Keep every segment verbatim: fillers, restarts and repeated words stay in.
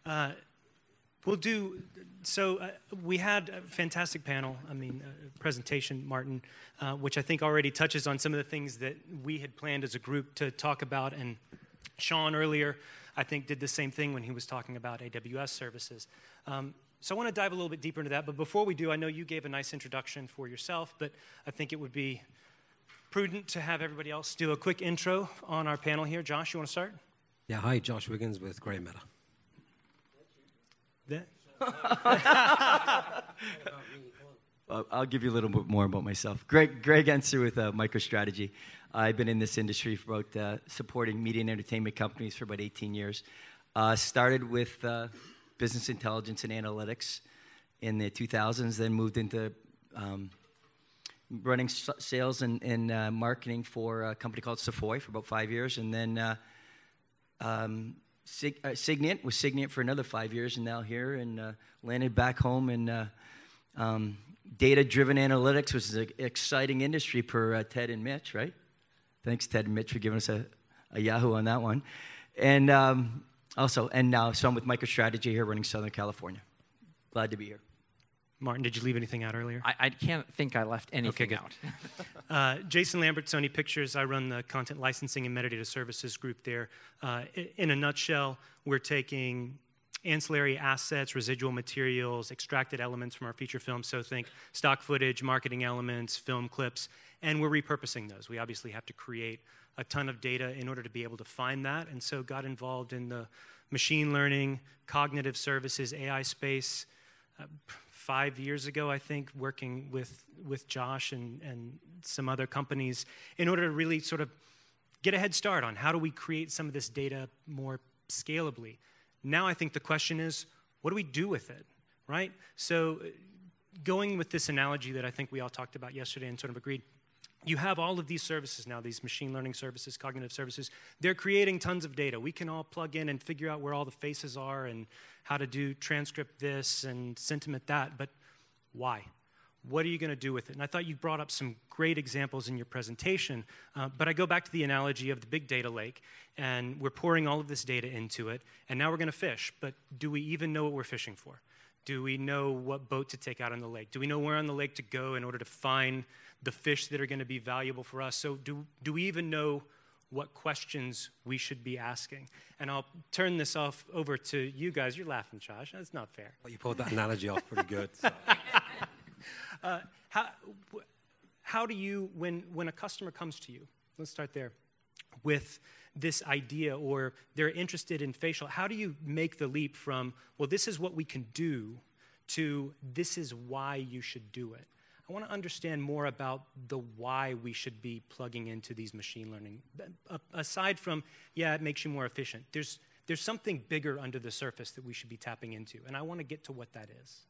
Uh, we'll do, so uh, we had a fantastic panel, I mean, uh, presentation, Martin, uh, which I think already touches on some of the things that we had planned as a group to talk about, and Sean earlier, I think, did the same thing when he was talking about A W S services. Um, so I want to dive a little bit deeper into that, but before we do, I know you gave a nice introduction for yourself, but I think it would be prudent to have everybody else do a quick intro on our panel here. Josh, you want to start? Yeah, hi, Josh Wiggins with Grey Matter. That? uh, I'll give you a little bit more about myself. Greg, Greg Enser with uh, MicroStrategy. I've been in this industry for about uh, supporting media and entertainment companies for about eighteen years. Uh, started with uh, business intelligence and analytics in the two thousands, then moved into um, running s- sales and, and uh, marketing for a company called Sefoy for about five years, and then uh, um, Sig- uh, Signiant, was Signiant for another five years, and now here, and uh, landed back home in uh, um, data-driven analytics, which is an exciting industry per uh, Ted and Mitch, right? Thanks, Ted and Mitch, for giving us a, a Yahoo on that one. And um, also, and now, so I'm with MicroStrategy here running Southern California. Glad to be here. Martin, did you leave anything out earlier? I, I can't think I left anything okay, out. uh, Jason Lambert, Sony Pictures. I run the content licensing and metadata services group there. Uh, in a nutshell, we're taking ancillary assets, residual materials, extracted elements from our feature films. So think stock footage, marketing elements, film clips, and we're repurposing those. We obviously have to create a ton of data in order to be able to find that, and so got involved in the machine learning, cognitive services, A I space. Uh, Five years ago, I think, working with, with Josh and, and some other companies in order to really sort of get a head start on how do we create some of this data more scalably. Now I think the question is, what do we do with it, right? So going with this analogy that I think we all talked about yesterday and sort of agreed, you have all of these services now, these machine learning services, cognitive services. They're creating tons of data. We can all plug in and figure out where all the faces are and how to do transcript this and sentiment that, but why? What are you going to do with it? And I thought you brought up some great examples in your presentation, uh, but I go back to the analogy of the big data lake, and we're pouring all of this data into it, and now we're going to fish, but do we even know what we're fishing for? Do we know what boat to take out on the lake? Do we know where on the lake to go in order to find the fish that are going to be valuable for us? So do, do we even know what questions we should be asking? And I'll turn this off over to you guys. You're laughing, Josh. That's not fair. Well, you pulled that analogy off pretty good. So. uh, how, how do you, when, when a customer comes to you, let's start there, with this idea or they're interested in facial, how do you make the leap from, well, this is what we can do, to this is why you should do it? I want to understand more about the why we should be plugging into these machine learning. Aside from, yeah, it makes you more efficient, there's, there's something bigger under the surface that we should be tapping into, and I want to get to what that is.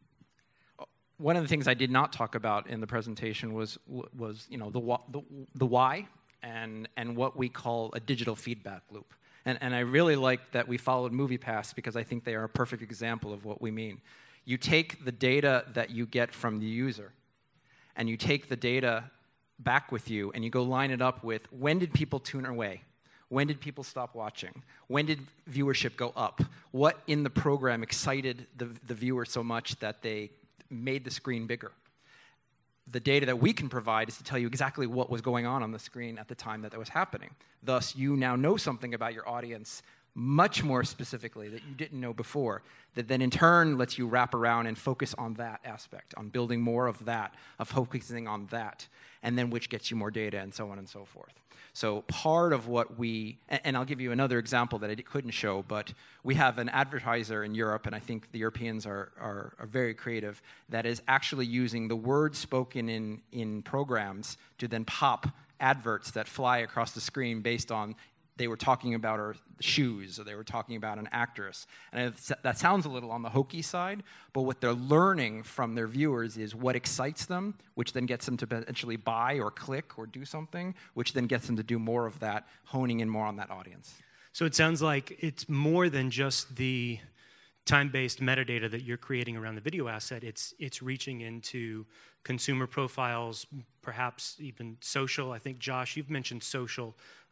One of the things I did not talk about in the presentation was, was you know, the, the, the why and, and what we call a digital feedback loop. And, and I really like that we followed MoviePass because I think they are a perfect example of what we mean. You take the data that you get from the user, and you take the data back with you, and you go line it up with, when did people tune away? When did people stop watching? When did viewership go up? What in the program excited the, the viewer so much that they made the screen bigger? The data that we can provide is to tell you exactly what was going on on the screen at the time that that was happening. Thus, you now know something about your audience much more specifically that you didn't know before, that then in turn lets you wrap around and focus on that aspect, on building more of that, of focusing on that, and then which gets you more data and so on and so forth. So part of what we, and I'll give you another example that I couldn't show, but we have an advertiser in Europe, and I think the Europeans are, are, are very creative, that is actually using the words spoken in, in programs to then pop adverts that fly across the screen based on they were talking about her shoes, or they were talking about an actress. And that sounds a little on the hokey side, but what they're learning from their viewers is what excites them, which then gets them to potentially buy or click or do something, which then gets them to do more of that, honing in more on that audience. So it sounds like it's more than just the time-based metadata that you're creating around the video asset. It's it's reaching into consumer profiles, perhaps even social. I think, Josh, you've mentioned social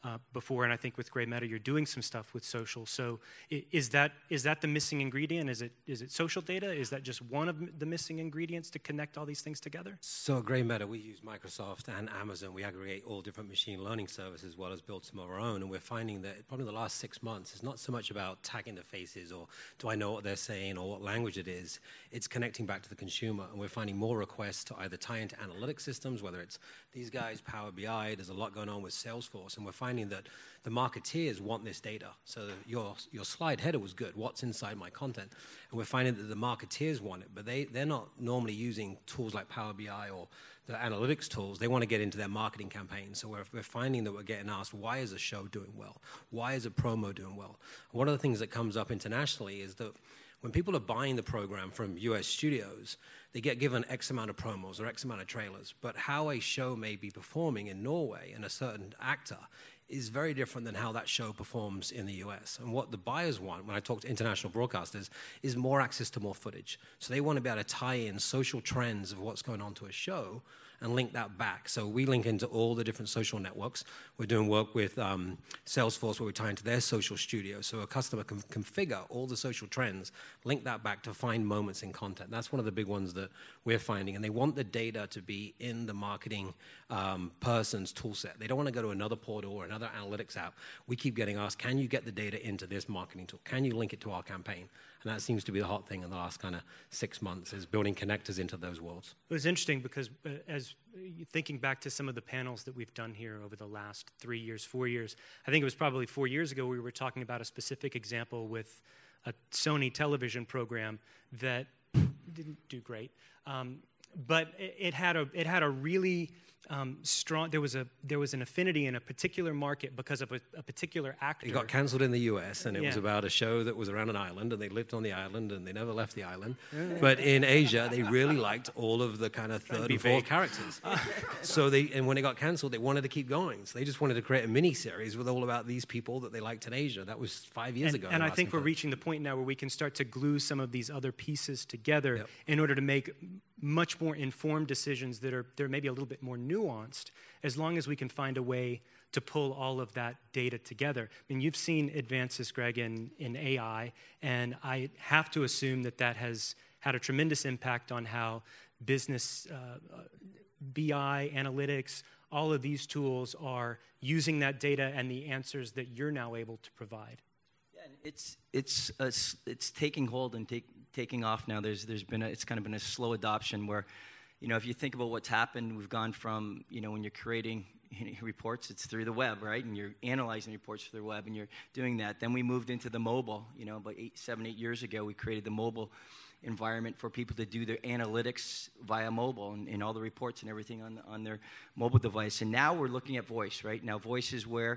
uh, before, and I think with Gray Meta, you're doing some stuff with social. So i- is that is that the missing ingredient? Is it is it social data? Is that just one of m- the missing ingredients to connect all these things together? So at Gray Meta, we use Microsoft and Amazon. We aggregate all different machine learning services as well as build some of our own. And we're finding that probably the last six months, it's not so much about tagging the faces or do I know what they're saying or what language it is. It's connecting back to the consumer. And we're finding more requests to either tie into analytic systems, whether it's these guys, Power B I, there's a lot going on with Salesforce. And we're finding that the marketeers want this data. So your, your slide header was good. What's inside my content? And we're finding that the marketeers want it, but they, they're not normally using tools like Power B I or the analytics tools. They want to get into their marketing campaigns. So we're, we're finding that we're getting asked, why is a show doing well? Why is a promo doing well? One of the things that comes up internationally is that when people are buying the program from U S studios, they get given X amount of promos or X amount of trailers. But how a show may be performing in Norway and a certain actor is very different than how that show performs in the U S. And what the buyers want, when I talk to international broadcasters, is more access to more footage. So they want to be able to tie in social trends of what's going on to a show and link that back. So we link into all the different social networks. We're doing work with um, Salesforce where we tie into their social studio. So a customer can configure all the social trends, link that back to find moments in content. That's one of the big ones that we're finding. And they want the data to be in the marketing um, person's tool set. They don't want to go to another portal or another analytics app. We keep getting asked, can you get the data into this marketing tool? Can you link it to our campaign? And that seems to be the hot thing in the last kind of six months is building connectors into those worlds. It was interesting because uh, as uh, thinking back to some of the panels that we've done here over the last three years, four years, I think it was probably four years ago we were talking about a specific example with a Sony television program that didn't do great, um, but it, it had a it had a really um, strong. There was a there was an affinity in a particular market because of a, a particular actor. It got canceled in the U S, and it Yeah. was about a show that was around an island, and they lived on the island, and they never left the island. But in Asia, they really liked all of the kind of third be and fourth vague. characters. So they, and when it got canceled, they wanted to keep going. So they just wanted to create a mini series with all about these people that they liked in Asia. That was five years and, ago. And they I were think asking we're for it. reaching the point now where we can start to glue some of these other pieces together Yep. in order to make much more informed decisions that are they're maybe a little bit more nuanced, as long as we can find a way to pull all of that data together. I mean, you've seen advances, Greg, in, in A I, and I have to assume that that has had a tremendous impact on how business, uh, B I, analytics, all of these tools are using that data and the answers that you're now able to provide. Yeah, and it's it's a s it's taking hold and take, taking off now. There's there's been a, it's kind of been a slow adoption where, you know, if you think about what's happened, we've gone from, you know, when you're creating reports, it's through the web, right? And you're analyzing reports through the web, and you're doing that. Then we moved into the mobile. You know, about eight, seven, eight years ago, we created the mobile environment for people to do their analytics via mobile and, and all the reports and everything on on their mobile device. And now we're looking at voice, right? Now voice is where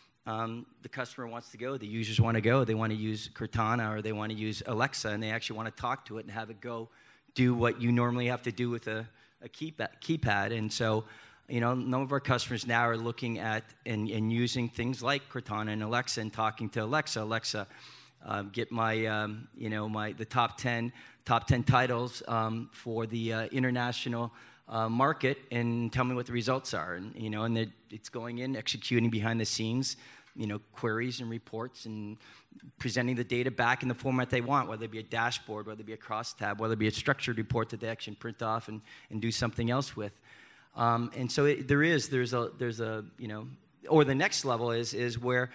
um, the customer wants to go, the users want to go. They want to use Cortana or they want to use Alexa, and they actually want to talk to it and have it go do what you normally have to do with a, a keypad, keypad. And so, you know, none of our customers now are looking at and, and using things like Cortana and Alexa and talking to Alexa. Alexa, uh, get my, um, you know, my the top ten top ten titles um, for the uh, international uh, market, and tell me what the results are. And you know, and it, it's going in, executing behind the scenes, you know, queries and reports and presenting the data back in the format they want, whether it be a dashboard, whether it be a crosstab, whether it be a structured report that they actually print off and, and do something else with. Um, and so it, there is, there's a, there's a, you know, or the next level is, is where,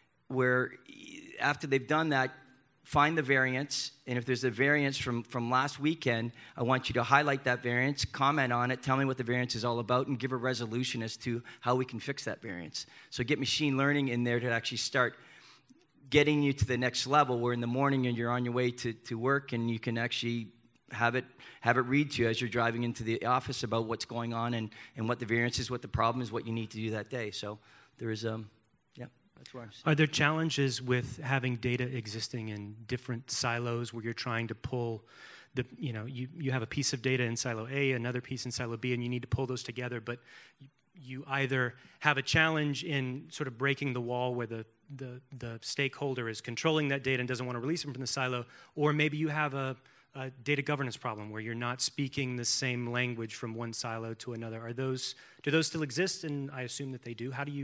where after they've done that, find the variance, and if there's a variance from, from last weekend, I want you to highlight that variance, comment on it, tell me what the variance is all about, and give a resolution as to how we can fix that variance. So get machine learning in there to actually start getting you to the next level, where in the morning and you're on your way to, to work, and you can actually have it have it read to you as you're driving into the office about what's going on and, and what the variance is, what the problem is, what you need to do that day. So there is, um, yeah, that's where I'm saying. Are there challenges with having data existing in different silos where you're trying to pull the, you know, you, you have a piece of data in silo A, another piece in silo B, and you need to pull those together, but you, you either have a challenge in sort of breaking the wall where the, the, the stakeholder is controlling that data and doesn't want to release it from the silo, or maybe you have a, a data governance problem where you're not speaking the same language from one silo to another. Are those, do those still exist? And I assume that they do. How do you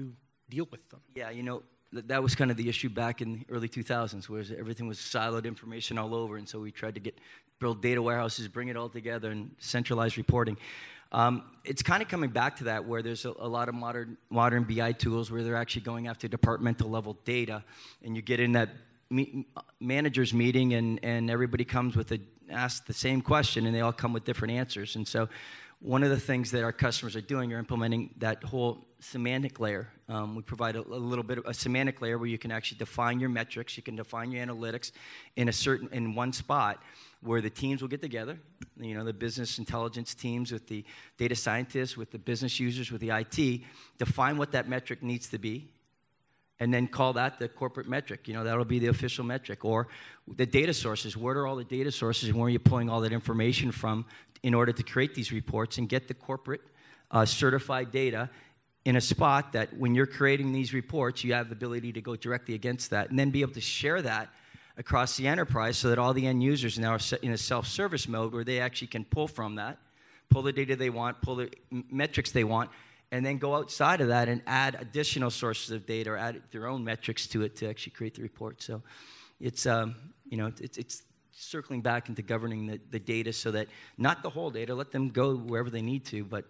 deal with them? Yeah, you know, th- that was kind of the issue back in the early two thousands, where everything was siloed information all over, and so we tried to get build data warehouses, bring it all together, and centralize reporting. Um, it's kind of coming back to that, where there's a, a lot of modern modern B I tools where they're actually going after departmental level data, and you get in that me- managers meeting, and, and everybody comes with a ask the same question, and they all come with different answers. And so, one of the things that our customers are doing are implementing that whole semantic layer. Um, we provide a, a little bit of a semantic layer where you can actually define your metrics, you can define your analytics in a certain in one spot, where the teams will get together, you know, the business intelligence teams with the data scientists, with the business users, with the I T, define what that metric needs to be, and then call that the corporate metric. You know, that'll be the official metric. Or the data sources. Where are all the data sources, and where are you pulling all that information from in order to create these reports and get the corporate uh, certified data in a spot that when you're creating these reports, you have the ability to go directly against that, and then be able to share that across the enterprise so that all the end users now are in a self-service mode where they actually can pull from that, pull the data they want, pull the metrics they want, and then go outside of that and add additional sources of data or add their own metrics to it to actually create the report. So it's, um, you know, it's, it's circling back into governing the, the data so that not the whole data, let them go wherever they need to, but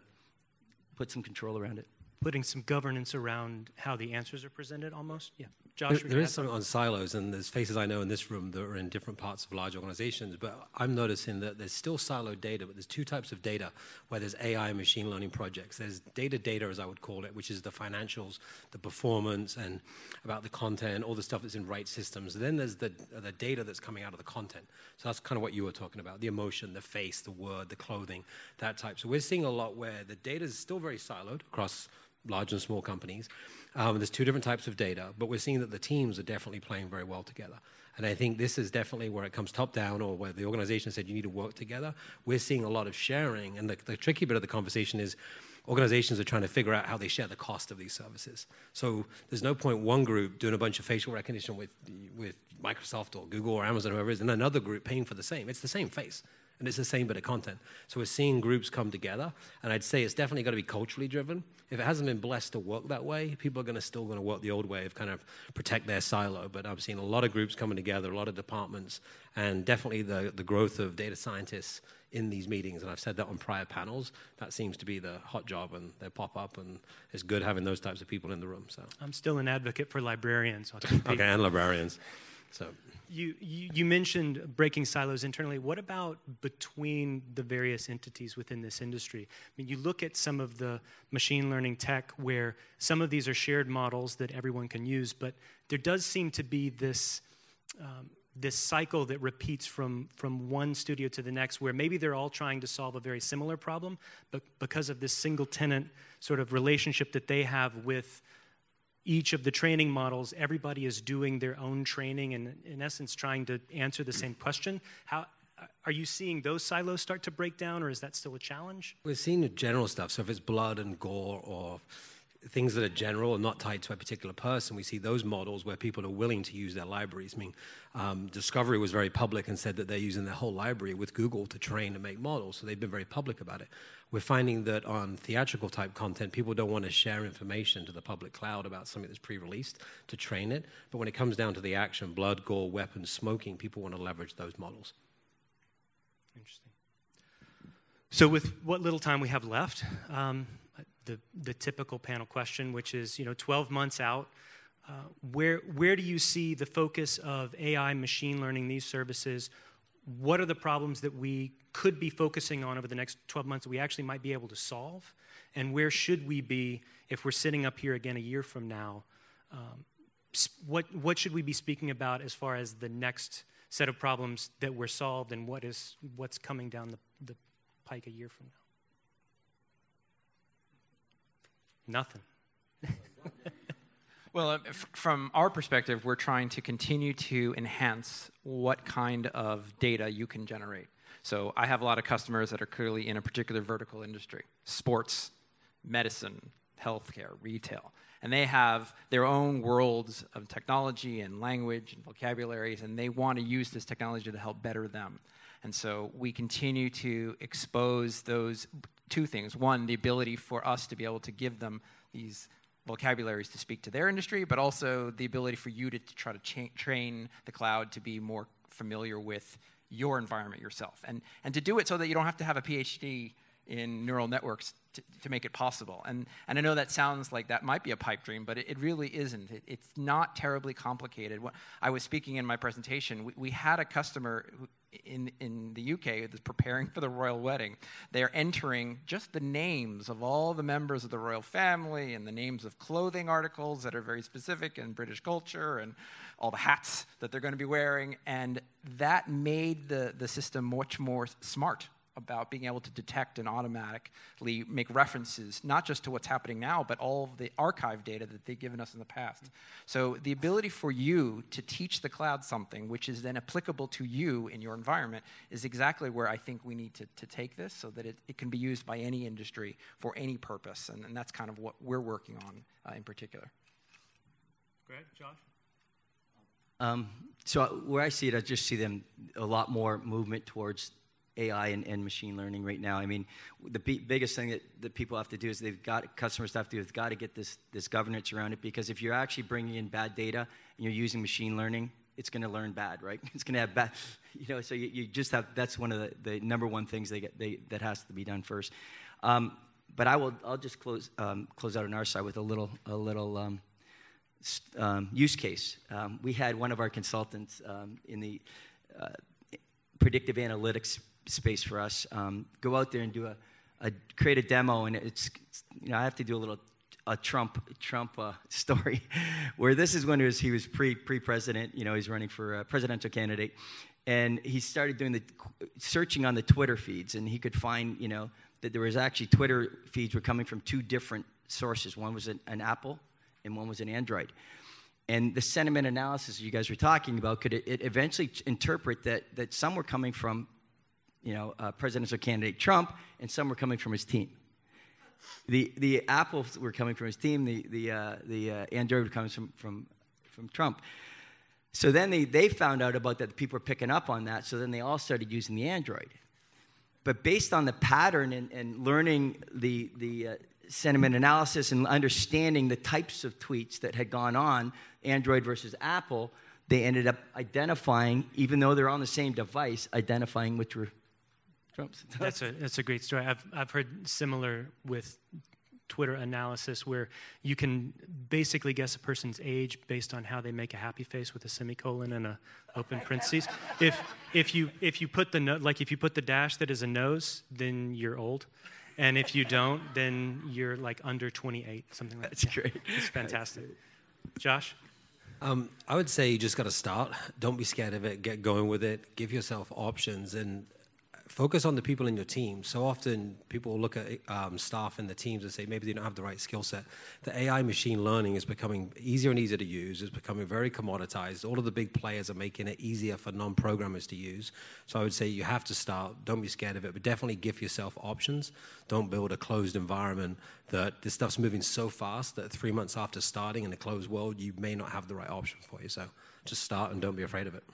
put some control around it. Putting some governance around how the answers are presented almost? Yeah. Josh, There, you're there gonna is add something on silos, and there's faces I know in this room that are in different parts of large organizations, but I'm noticing that there's still siloed data, but there's two types of data where there's A I and machine learning projects. There's data data, as I would call it, which is the financials, the performance, and about the content, all the stuff that's in right systems. And then there's the, the data that's coming out of the content. So that's kind of what you were talking about, the emotion, the face, the word, the clothing, that type. So we're seeing a lot where the data is still very siloed across large and small companies. Um, there's two different types of data, but we're seeing that the teams are definitely playing very well together. And I think this is definitely where it comes top down, or where the organization said you need to work together. We're seeing a lot of sharing, and the, the tricky bit of the conversation is organizations are trying to figure out how they share the cost of these services. So there's no point one group doing a bunch of facial recognition with, with Microsoft or Google or Amazon, whoever it is, and another group paying for the same. It's the same face. And it's the same bit of content. So we're seeing groups come together, and I'd say it's definitely got to be culturally driven. If it hasn't been blessed to work that way, people are going to still going to work the old way of kind of protect their silo. But I'm seeing a lot of groups coming together, a lot of departments, and definitely the, the growth of data scientists in these meetings. And I've said that on prior panels. That seems to be the hot job, and they pop up, and it's good having those types of people in the room. So I'm still an advocate for librarians. Okay, and librarians. So. You, you you mentioned breaking silos internally. What about between the various entities within this industry? I mean, you look at some of the machine learning tech where some of these are shared models that everyone can use, but there does seem to be this um, this cycle that repeats from from one studio to the next, where maybe they're all trying to solve a very similar problem, but because of this single tenant sort of relationship that they have with each of the training models, everybody is doing their own training and, in essence, trying to answer the same question. How are you seeing those silos start to break down, or is that still a challenge? We're seeing the general stuff. So if it's blood and gore or things that are general and not tied to a particular person, we see those models where people are willing to use their libraries. I mean, um, Discovery was very public and said that they're using their whole library with Google to train and make models, so they've been very public about it. We're finding that on theatrical type content, people don't want to share information to the public cloud about something that's pre-released to train it, but when it comes down to the action, blood, gore, weapons, smoking, people want to leverage those models. Interesting. So with what little time we have left, um, the the typical panel question, which is, you know, twelve months out, uh, where where do you see the focus of A I, machine learning, these services? What are the problems that we could be focusing on over the next twelve months that we actually might be able to solve? And where should we be if we're sitting up here again a year from now? Um, what what should we be speaking about as far as the next set of problems that were solved, and what is what's coming down the, the pike a year from now? Nothing. Well, uh, f- from our perspective, we're trying to continue to enhance what kind of data you can generate. So I have a lot of customers that are clearly in a particular vertical industry: sports, medicine, healthcare, retail. And they have their own worlds of technology and language and vocabularies, and they want to use this technology to help better them. And so we continue to expose those two things. One, the ability for us to be able to give them these vocabularies to speak to their industry, but also the ability for you to, to try to cha- train the cloud to be more familiar with your environment yourself. And, and to do it so that you don't have to have a PhD in neural networks to, to make it possible. And, and I know that sounds like that might be a pipe dream, but it, it really isn't. It, it's not terribly complicated. When I was speaking in my presentation, we, we had a customer who, in, in the U K that's preparing for the royal wedding. They're entering just the names of all the members of the royal family and the names of clothing articles that are very specific in British culture and all the hats that they're going to be wearing. And that made the, the system much more smart about being able to detect and automatically make references, not just to what's happening now, but all of the archive data that they've given us in the past. So the ability for you to teach the cloud something which is then applicable to you in your environment is exactly where I think we need to, to take this so that it, it can be used by any industry for any purpose. And, and that's kind of what we're working on uh, in particular. Great. Josh? Um, so where I see it, I just see them a lot more movement towards A I and, and machine learning right now. I mean, the b- biggest thing that, that people have to do is they've got, customers have to do, they've got to get this, this governance around it, because if you're actually bringing in bad data and you're using machine learning, it's going to learn bad, right? It's going to have bad, you know, so you, you just have, that's one of the, the number one things they get, they, that has to be done first. Um, but I will, I'll just close, um, close out on our side with a little, a little um, um, use case. Um, we had one of our consultants um, in the uh, predictive analytics space for us um, go out there and do a, a create a demo, and it's, it's you know I have to do a little a Trump Trump uh, story where this is when he was he was pre pre president, you know he's running for a presidential candidate, and he started doing the searching on the Twitter feeds, and he could find you know that there was actually Twitter feeds were coming from two different sources. One was an, an Apple, and one was an Android. And the sentiment analysis you guys were talking about could it, it eventually interpret that that some were coming from you know, uh, presidential candidate Trump, and some were coming from his team. The the Apples were coming from his team. The the uh, the uh, Android were coming from, from from Trump. So then they, they found out about that. People were picking up on that. So then they all started using the Android. But based on the pattern and, and learning the the uh, sentiment analysis and understanding the types of tweets that had gone on, Android versus Apple, they ended up identifying, even though they're on the same device, identifying which were Trump's. That's a that's a great story. I've I've heard similar with Twitter analysis where you can basically guess a person's age based on how they make a happy face with a semicolon and a open parentheses. If if you if you put the no, like if you put the dash that is a nose, then you're old, and if you don't, then you're like under twenty-eight, something like that. That's great. It's fantastic. Josh? Um, I would say you just got to start. Don't be scared of it. Get going with it. Give yourself options and focus on the people in your team. So often people will look at um, staff in the teams and say maybe they don't have the right skill set. The A I machine learning is becoming easier and easier to use. It's becoming very commoditized. All of the big players are making it easier for non-programmers to use. So I would say you have to start. Don't be scared of it, but definitely give yourself options. Don't build a closed environment that this stuff's moving so fast that three months after starting in a closed world, you may not have the right option for you. So just start and don't be afraid of it.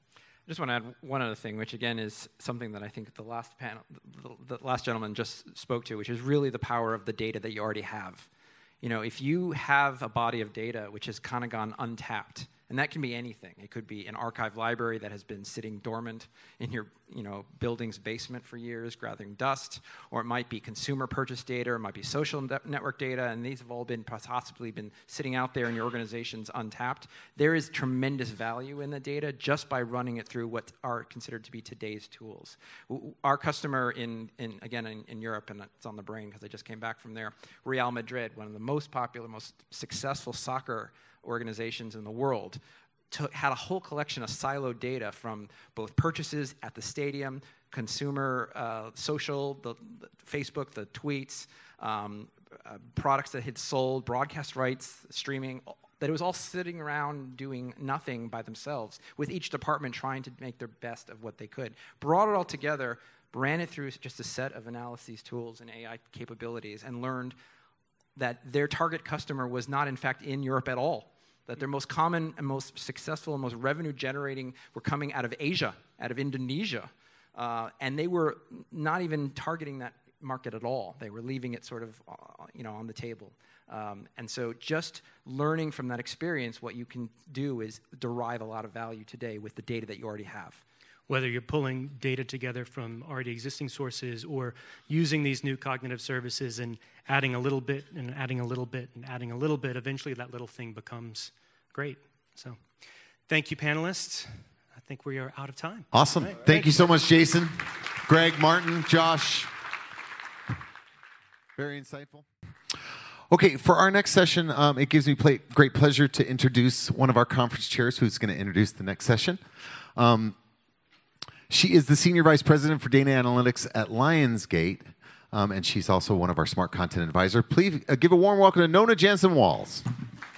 I just want to add one other thing, which again is something that I think the last panel, the, the last gentleman just spoke to, which is really the power of the data that you already have. You know, if you have a body of data which has kind of gone untapped, and that can be anything. It could be an archive library that has been sitting dormant in your, you know, building's basement for years, gathering dust, or it might be consumer purchase data, or it might be social network data, and these have all been possibly been sitting out there in your organizations untapped. There is tremendous value in the data just by running it through what are considered to be today's tools. Our customer in, in again, in, in Europe, and it's on the brain because I just came back from there, Real Madrid, one of the most popular, most successful soccer organizations in the world, took, had a whole collection of siloed data from both purchases at the stadium, consumer, uh, social, the, the Facebook, the tweets, um, uh, products that had sold, broadcast rights, streaming, that it was all sitting around doing nothing by themselves, with each department trying to make their best of what they could. Brought it all together, ran it through just a set of analyses tools and A I capabilities, and learned that their target customer was not, in fact, in Europe at all. That their most common and most successful and most revenue-generating were coming out of Asia, out of Indonesia. Uh, and they were not even targeting that market at all. They were leaving it sort of, uh, you know, on the table. Um, and so just learning from that experience, what you can do is derive a lot of value today with the data that you already have. Whether you're pulling data together from already existing sources or using these new cognitive services and adding a little bit and adding a little bit and adding a little bit, eventually that little thing becomes great. So thank you, panelists. I think we are out of time. Awesome. Right. Thank, Thank you so much, Jason, Greg, Martin, Josh. Very insightful. Okay, for our next session, um, it gives me play, great pleasure to introduce one of our conference chairs who's going to introduce the next session. Um, she is the Senior Vice President for Data Analytics at Lionsgate, um, and she's also one of our Smart Content Advisor. Please uh, give a warm welcome to Nona Jansen-Walls.